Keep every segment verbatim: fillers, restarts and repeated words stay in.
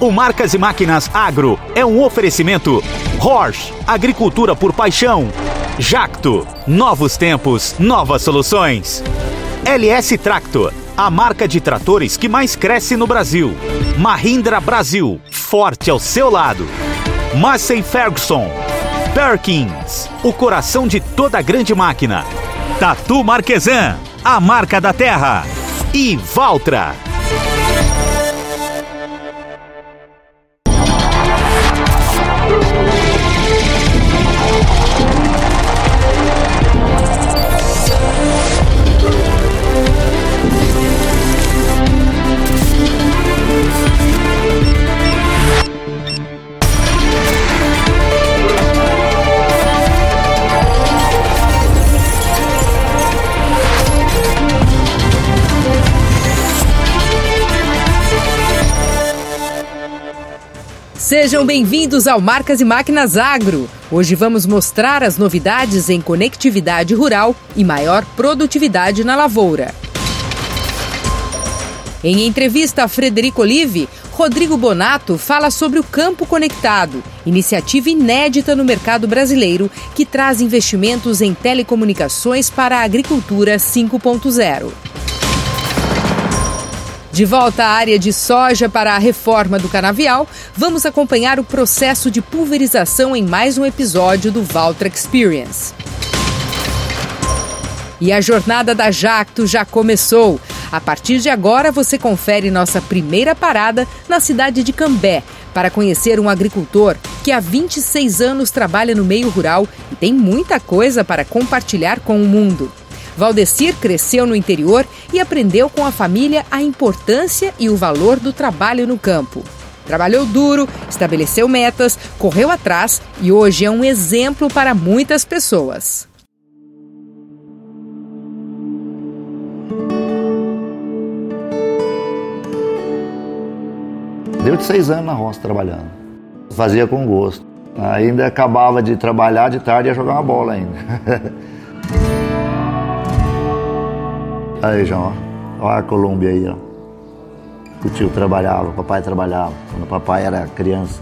O Marcas e Máquinas Agro é um oferecimento Horsch, agricultura por paixão. Jacto, novos tempos, novas soluções. L S Tractor, a marca de tratores que mais cresce no Brasil. Mahindra Brasil, forte ao seu lado. Massey Ferguson. Perkins, o coração de toda grande máquina. Tatu Marquesan, a marca da terra. E Valtra. Sejam bem-vindos ao Marcas e Máquinas Agro. Hoje vamos mostrar as novidades em conectividade rural e maior produtividade na lavoura. Em entrevista a Frederico Olive, Rodrigo Bonato fala sobre o Campo Conectado, iniciativa inédita no mercado brasileiro que traz investimentos em telecomunicações para a agricultura cinco ponto zero. De volta à área de soja para a reforma do canavial, vamos acompanhar o processo de pulverização em mais um episódio do Valtra Experience. E a jornada da Jacto já começou. A partir de agora, você confere nossa primeira parada na cidade de Cambé, para conhecer um agricultor que há vinte e seis anos trabalha no meio rural e tem muita coisa para compartilhar com o mundo. Valdecir cresceu no interior e aprendeu com a família a importância e o valor do trabalho no campo. Trabalhou duro, estabeleceu metas, correu atrás e hoje é um exemplo para muitas pessoas. Deu de seis anos na roça trabalhando. Fazia com gosto. Ainda acabava de trabalhar, de tarde ia jogar uma bola ainda. Aí, João, olha a Colômbia aí, ó. O tio trabalhava, o papai trabalhava, quando o papai era criança.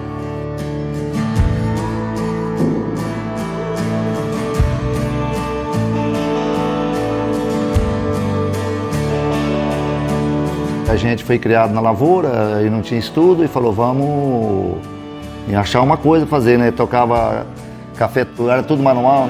A gente foi criado na lavoura e não tinha estudo e falou, vamos achar uma coisa pra fazer, né? Tocava café, era tudo manual.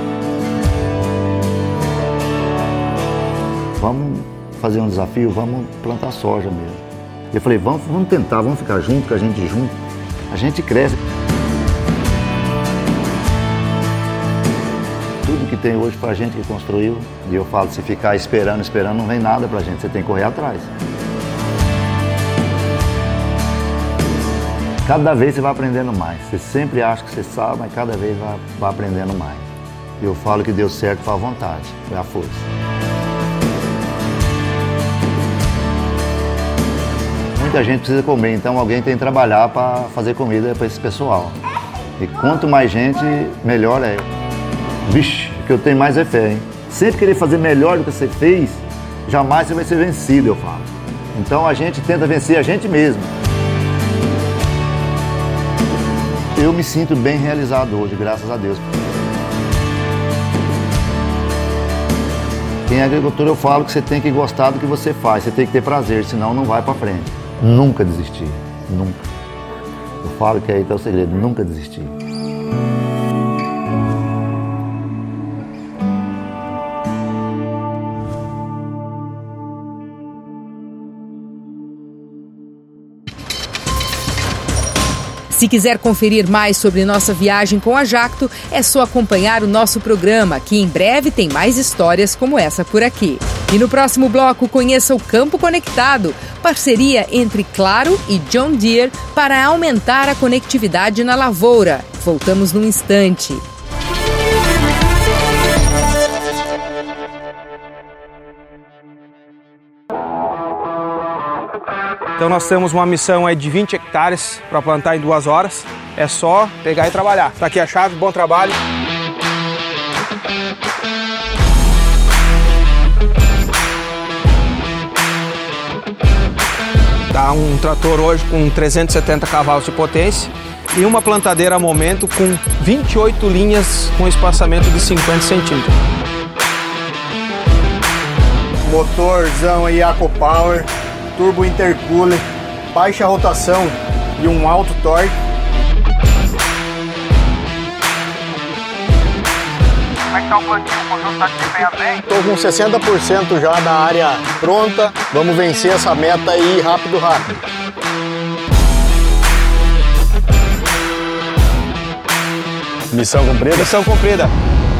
Vamos fazer um desafio, vamos plantar soja mesmo. Eu falei, vamos, vamos tentar, vamos ficar junto, com a gente junto, a gente cresce. Tudo que tem hoje foi a gente que construiu. E eu falo, se ficar esperando, esperando, não vem nada pra gente, você tem que correr atrás. Cada vez você vai aprendendo mais. Você sempre acha que você sabe, mas cada vez vai, vai aprendendo mais. Eu falo que deu certo foi a vontade, foi a força. Muita gente precisa comer, então alguém tem que trabalhar para fazer comida para esse pessoal. E quanto mais gente, melhor é. Vixe, o que eu tenho mais é fé, hein? Sempre querer fazer melhor do que você fez, jamais você vai ser vencido, eu falo. Então a gente tenta vencer a gente mesmo. Eu me sinto bem realizado hoje, graças a Deus. Quem é agricultor, eu falo que você tem que gostar do que você faz, você tem que ter prazer, senão não vai para frente. Nunca desistir, nunca. Eu falo que aí está o segredo, nunca desistir. Se quiser conferir mais sobre nossa viagem com a Jacto, é só acompanhar o nosso programa, que em breve tem mais histórias como essa por aqui. E no próximo bloco, conheça o Campo Conectado, parceria entre Claro e John Deere para aumentar a conectividade na lavoura. Voltamos num instante. Então nós temos uma missão aí de vinte hectares para plantar em duas horas. É só pegar e trabalhar. Tá aqui a chave, bom trabalho. Tá? Um trator hoje com trezentos e setenta cavalos de potência e uma plantadeira a momento com vinte e oito linhas com espaçamento de cinquenta centímetros. Motorzão aí AquaPower, turbo intercooler, baixa rotação e um alto torque. Como é que tá o plantio? O conjunto tá desempenhando bem? Estou com sessenta por cento já da área pronta. Vamos vencer essa meta aí rápido, rápido. Missão cumprida? Missão cumprida.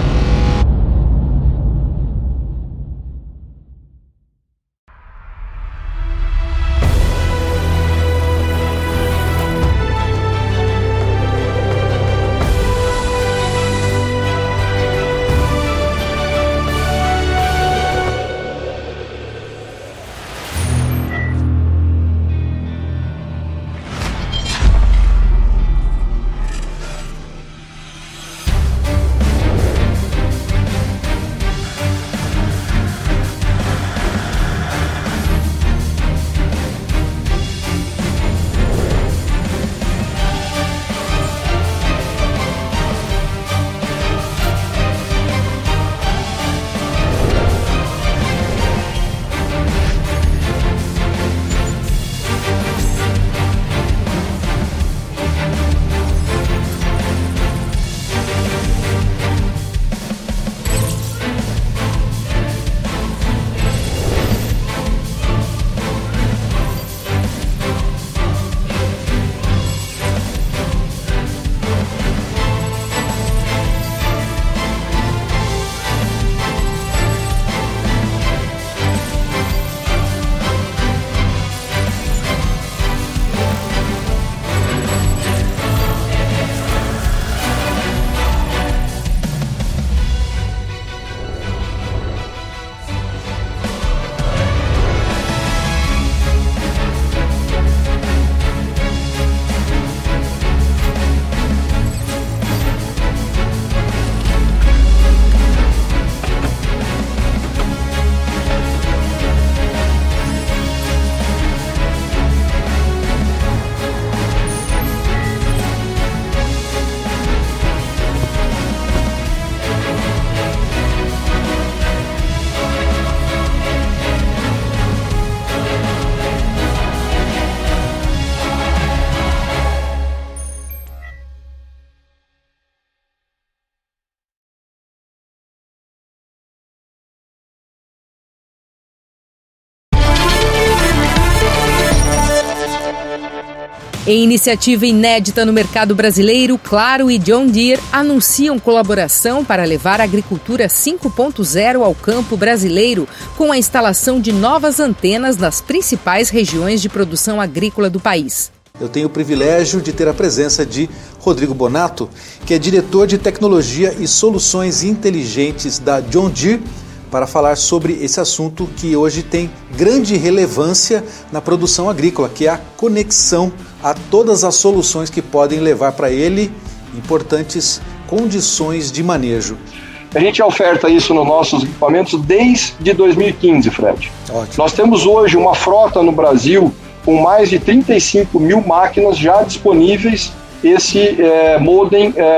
Em iniciativa inédita no mercado brasileiro, Claro e John Deere anunciam colaboração para levar a agricultura cinco ponto zero ao campo brasileiro, com a instalação de novas antenas nas principais regiões de produção agrícola do país. Eu tenho o privilégio de ter a presença de Rodrigo Bonato, que é diretor de tecnologia e soluções inteligentes da John Deere, para falar sobre esse assunto que hoje tem grande relevância na produção agrícola, que é a conexão a todas as soluções que podem levar para ele importantes condições de manejo. A gente oferta isso nos nossos equipamentos desde dois mil e quinze, Fred. Ótimo. Nós temos hoje uma frota no Brasil com mais de trinta e cinco mil máquinas já disponíveis, esse é, modem é,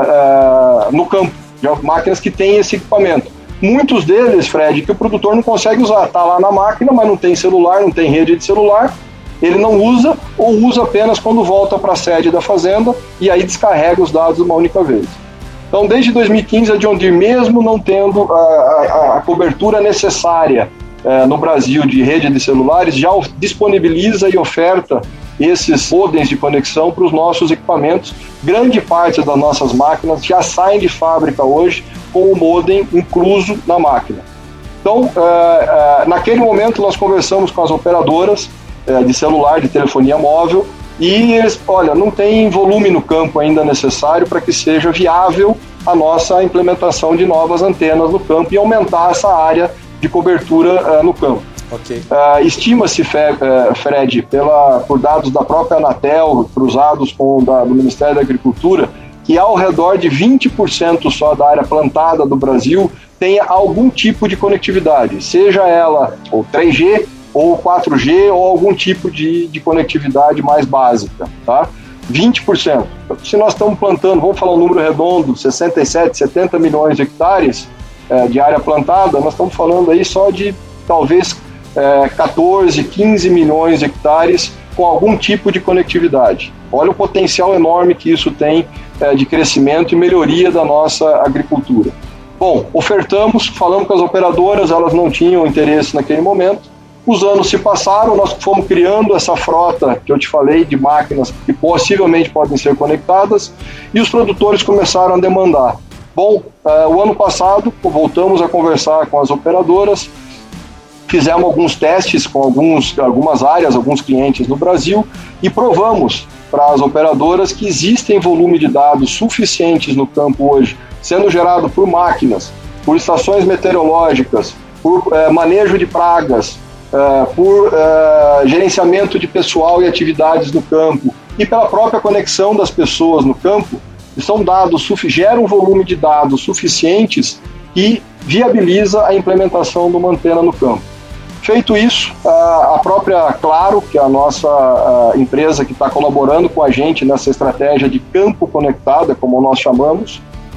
é, no campo, já máquinas que têm esse equipamento. Muitos deles, Fred, que o produtor não consegue usar, está lá na máquina, mas não tem celular, não tem rede de celular, ele não usa ou usa apenas quando volta para a sede da fazenda e aí descarrega os dados uma única vez. Então, desde dois mil e quinze, a John Deere, mesmo não tendo a, a, a cobertura necessária eh, no Brasil de rede de celulares, já disponibiliza e oferta esses modems de conexão para os nossos equipamentos. Grande parte das nossas máquinas já saem de fábrica hoje com o modem incluso na máquina. Então, eh, eh, naquele momento, nós conversamos com as operadoras eh, de celular, de telefonia móvel, e eles, olha, não tem volume no campo ainda necessário para que seja viável a nossa implementação de novas antenas no campo e aumentar essa área de cobertura uh, no campo. Okay. Uh, estima-se, Fred, pela, por dados da própria Anatel, cruzados com o da, do Ministério da Agricultura, que ao redor de vinte por cento só da área plantada do Brasil tenha algum tipo de conectividade, seja ela ou três G, ou quatro G, ou algum tipo de, de conectividade mais básica, tá? vinte por cento. Se nós estamos plantando, vamos falar um número redondo, sessenta e sete, setenta milhões de hectares é, de área plantada, nós estamos falando aí só de talvez é, catorze, quinze milhões de hectares com algum tipo de conectividade. Olha o potencial enorme que isso tem é, de crescimento e melhoria da nossa agricultura. Bom, ofertamos, falamos com as operadoras, elas não tinham interesse naquele momento. Os anos se passaram, nós fomos criando essa frota que eu te falei de máquinas que possivelmente podem ser conectadas e os produtores começaram a demandar. Bom, uh, o ano passado voltamos a conversar com as operadoras, fizemos alguns testes com alguns, algumas áreas, alguns clientes no Brasil e provamos para as operadoras que existem volume de dados suficientes no campo hoje, sendo gerado por máquinas, por estações meteorológicas, por uh, manejo de pragas, Uh, por uh, gerenciamento de pessoal e atividades no campo e pela própria conexão das pessoas no campo, são dados, geram um volume de dados suficientes que viabiliza a implementação de uma antena no campo. Feito isso, uh, a própria Claro, que é a nossa uh, empresa que está colaborando com a gente nessa estratégia de campo conectada, como nós chamamos,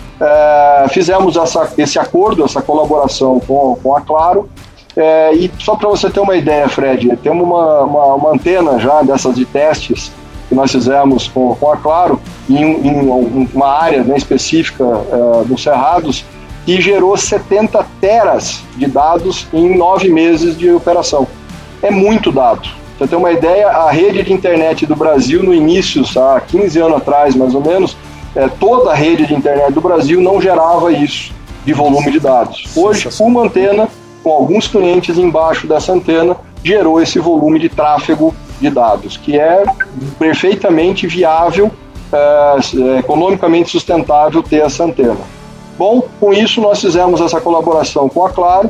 uh, fizemos essa, esse acordo, essa colaboração com, com a Claro. É, e só para você ter uma ideia, Fred, temos uma, uma, uma antena já dessas de testes que nós fizemos com, com a Claro em, em uma área bem específica é, dos Cerrados que gerou setenta teras de dados em nove meses de operação. É muito dado. Pra você ter uma ideia, a rede de internet do Brasil no início, há quinze anos atrás mais ou menos, é, toda a rede de internet do Brasil não gerava isso de volume de dados. Hoje, uma antena com alguns clientes embaixo dessa antena, gerou esse volume de tráfego de dados, que é perfeitamente viável, é, economicamente sustentável ter essa antena. Bom, com isso nós fizemos essa colaboração com a Claro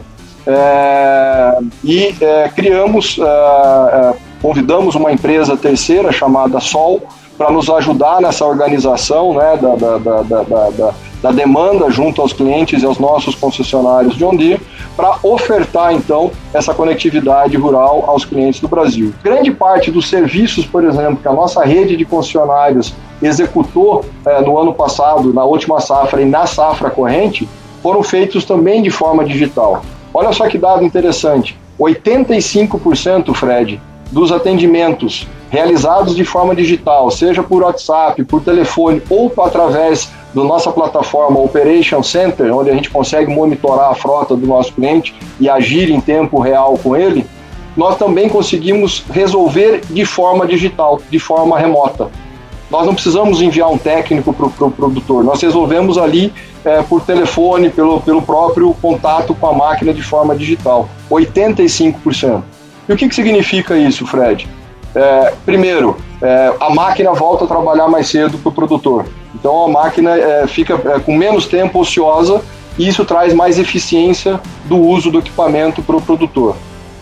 é, e é, criamos, é, é, convidamos uma empresa terceira chamada Sol para nos ajudar nessa organização, né, da, da, da, da, da, da, da demanda junto aos clientes e aos nossos concessionários John Deere, para ofertar, então, essa conectividade rural aos clientes do Brasil. Grande parte dos serviços, por exemplo, que a nossa rede de concessionários executou eh, no ano passado, na última safra e na safra corrente, foram feitos também de forma digital. Olha só que dado interessante, oitenta e cinco por cento, Fred, dos atendimentos realizados de forma digital, seja por WhatsApp, por telefone ou através da nossa plataforma Operation Center, onde a gente consegue monitorar a frota do nosso cliente e agir em tempo real com ele, nós também conseguimos resolver de forma digital, de forma remota. Nós não precisamos enviar um técnico para o pro produtor, nós resolvemos ali é, por telefone, pelo, pelo próprio contato com a máquina de forma digital, oitenta e cinco por cento. E o que, que significa isso, Fred? É, primeiro, é, a máquina volta a trabalhar mais cedo para o produtor. Então a máquina é, fica é, com menos tempo ociosa e isso traz mais eficiência do uso do equipamento para o produtor.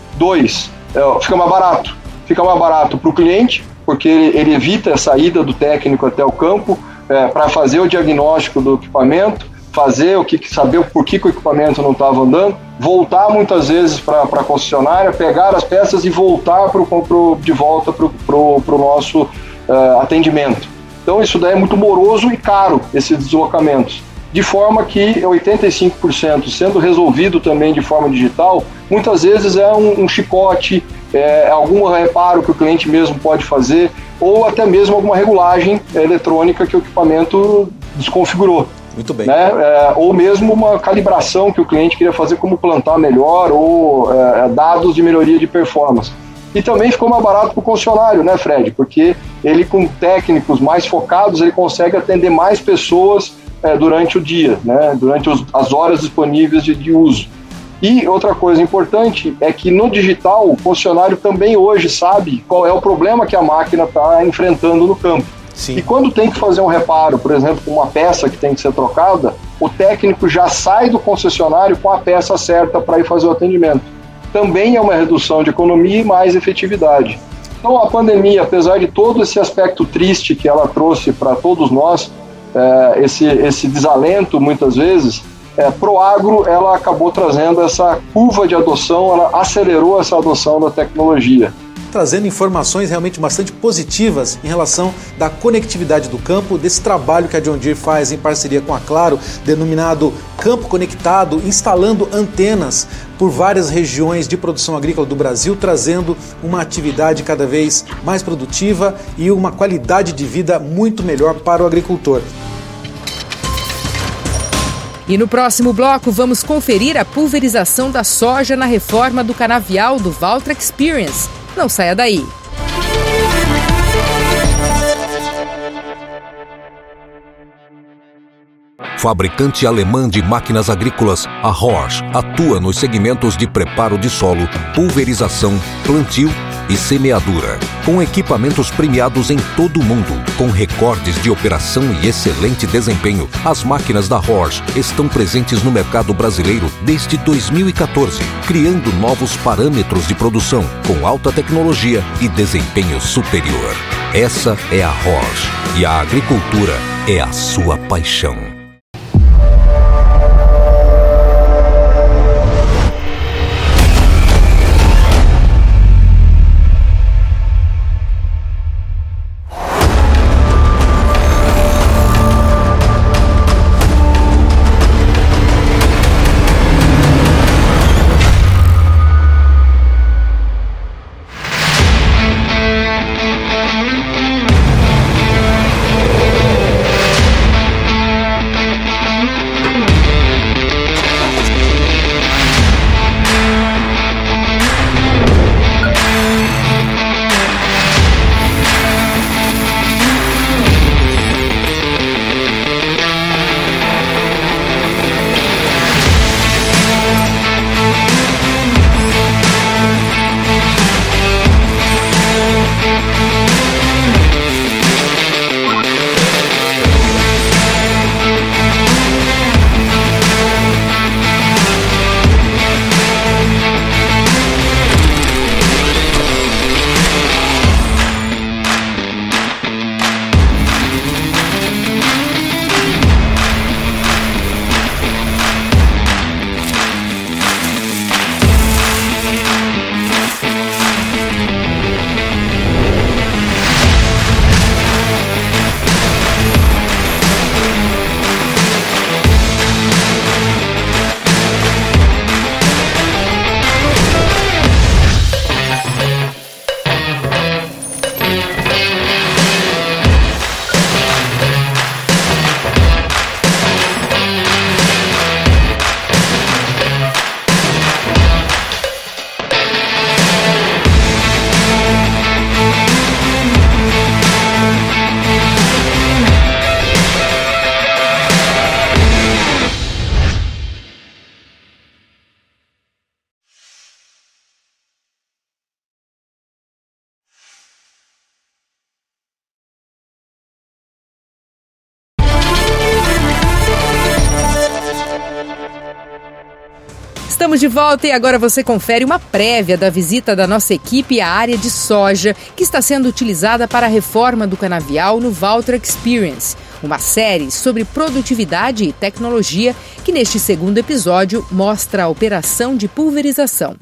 Dois, é, fica mais barato. Fica mais barato para o cliente, porque ele, ele evita a saída do técnico até o campo é, para fazer o diagnóstico do equipamento, fazer o que, saber por que, que o equipamento não estava andando, voltar muitas vezes para a concessionária, pegar as peças e voltar pro, pro, de volta para o nosso uh, atendimento. Então isso daí é muito moroso e caro, esses deslocamentos. De forma que oitenta e cinco por cento sendo resolvido também de forma digital, muitas vezes é um, um chicote, é algum reparo que o cliente mesmo pode fazer, ou até mesmo alguma regulagem eletrônica que o equipamento desconfigurou. Muito bem. Né? É, ou mesmo uma calibração que o cliente queria fazer, como plantar melhor, ou é, dados de melhoria de performance. E também ficou mais barato para o concessionário, né, Fred? Porque ele, com técnicos mais focados, ele consegue atender mais pessoas é, durante o dia, né? Durante os, as horas disponíveis de, de uso. E outra coisa importante é que no digital, o concessionário também hoje sabe qual é o problema que a máquina está enfrentando no campo. Sim. E quando tem que fazer um reparo, por exemplo, com uma peça que tem que ser trocada, o técnico já sai do concessionário com a peça certa para ir fazer o atendimento. Também é uma redução de economia e mais efetividade. Então a pandemia, apesar de todo esse aspecto triste que ela trouxe para todos nós, é, esse, esse desalento muitas vezes, é, Proagro ela acabou trazendo essa curva de adoção, ela acelerou essa adoção da tecnologia. Trazendo informações realmente bastante positivas em relação da conectividade do campo, desse trabalho que a John Deere faz em parceria com a Claro, denominado Campo Conectado, instalando antenas por várias regiões de produção agrícola do Brasil, trazendo uma atividade cada vez mais produtiva e uma qualidade de vida muito melhor para o agricultor. E no próximo bloco vamos conferir a pulverização da soja na reforma do canavial do Valtra Experience. Não saia daí. Fabricante alemã de máquinas agrícolas, a Horsch atua nos segmentos de preparo de solo, pulverização, plantio e semeadura. Com equipamentos premiados em todo o mundo, com recordes de operação e excelente desempenho, as máquinas da Horsch estão presentes no mercado brasileiro desde dois mil e quatorze, criando novos parâmetros de produção, com alta tecnologia e desempenho superior. Essa é a Horsch, e a agricultura é a sua paixão. Estamos de volta e agora você confere uma prévia da visita da nossa equipe à área de soja que está sendo utilizada para a reforma do canavial no Valtra Experience, uma série sobre produtividade e tecnologia que neste segundo episódio mostra a operação de pulverização.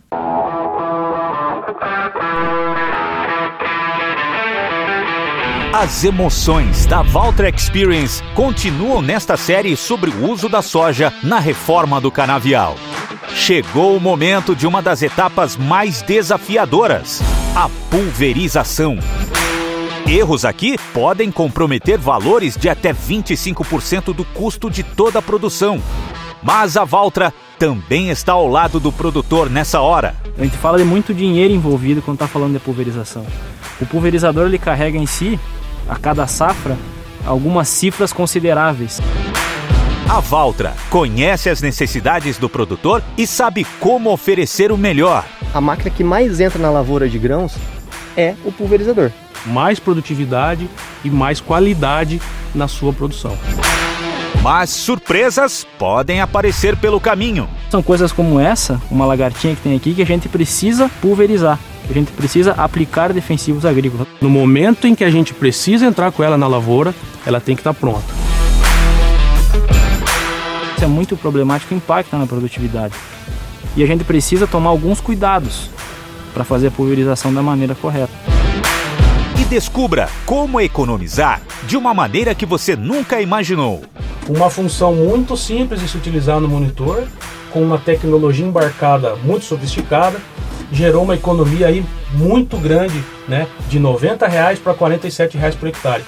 As emoções da Valtra Experience continuam nesta série sobre o uso da soja na reforma do canavial. Chegou o momento de uma das etapas mais desafiadoras, a pulverização. Erros aqui podem comprometer valores de até vinte e cinco por cento do custo de toda a produção. Mas a Valtra também está ao lado do produtor nessa hora. A gente fala de muito dinheiro envolvido quando está falando de pulverização. O pulverizador ele carrega em si, a cada safra, algumas cifras consideráveis. A Valtra conhece as necessidades do produtor e sabe como oferecer o melhor. A máquina que mais entra na lavoura de grãos é o pulverizador. Mais produtividade e mais qualidade na sua produção. Mas surpresas podem aparecer pelo caminho. São coisas como essa, uma lagartinha que tem aqui, que a gente precisa pulverizar. A gente precisa aplicar defensivos agrícolas. No momento em que a gente precisa entrar com ela na lavoura, ela tem que estar pronta. Isso é muito problemático e impacta na produtividade. E a gente precisa tomar alguns cuidados para fazer a pulverização da maneira correta. E descubra como economizar de uma maneira que você nunca imaginou. Uma função muito simples de se utilizar no monitor, com uma tecnologia embarcada muito sofisticada, gerou uma economia aí muito grande, né, de noventa reais para quarenta e sete reais por hectare.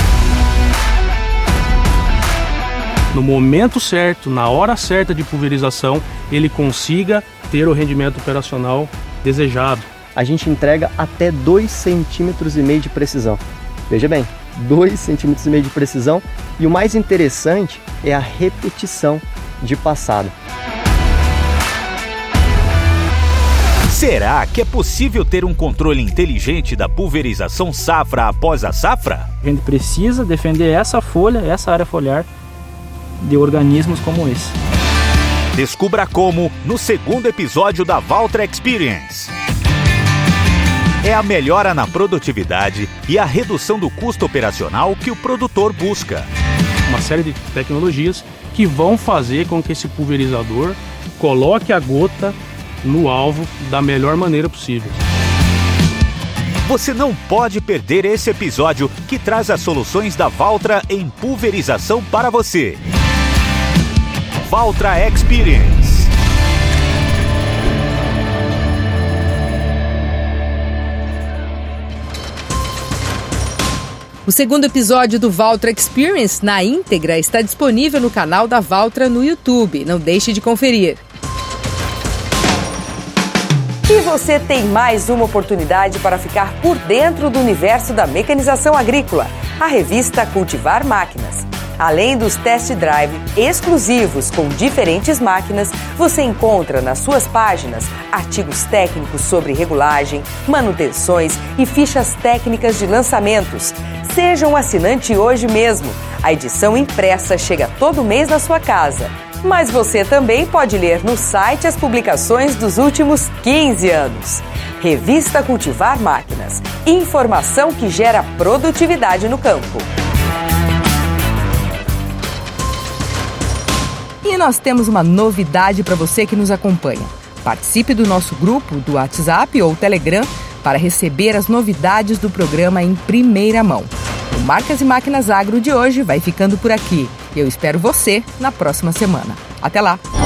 No momento certo, na hora certa de pulverização, ele consiga ter o rendimento operacional desejado. A gente entrega até dois centímetros e meio de precisão. Veja bem, dois centímetros e meio de precisão, e o mais interessante é a repetição de passada. Será que é possível ter um controle inteligente da pulverização safra após a safra? A gente precisa defender essa folha, essa área foliar, de organismos como esse. Descubra como no segundo episódio da Valtra Experience. É a melhora na produtividade e a redução do custo operacional que o produtor busca. Uma série de tecnologias que vão fazer com que esse pulverizador coloque a gota no alvo da melhor maneira possível. Você não pode perder esse episódio que traz as soluções da Valtra em pulverização para você. Valtra Experience. O segundo episódio do Valtra Experience na íntegra está disponível no canal da Valtra no YouTube. Não deixe de conferir. E você tem mais uma oportunidade para ficar por dentro do universo da mecanização agrícola, a revista Cultivar Máquinas. Além dos test drive exclusivos com diferentes máquinas, você encontra nas suas páginas artigos técnicos sobre regulagem, manutenções e fichas técnicas de lançamentos. Seja um assinante hoje mesmo. A edição impressa chega todo mês na sua casa. Mas você também pode ler no site as publicações dos últimos quinze anos. Revista Cultivar Máquinas. Informação que gera produtividade no campo. E nós temos uma novidade para você que nos acompanha. Participe do nosso grupo do WhatsApp ou Telegram para receber as novidades do programa em primeira mão. O Marcas e Máquinas Agro de hoje vai ficando por aqui. Eu espero você na próxima semana. Até lá!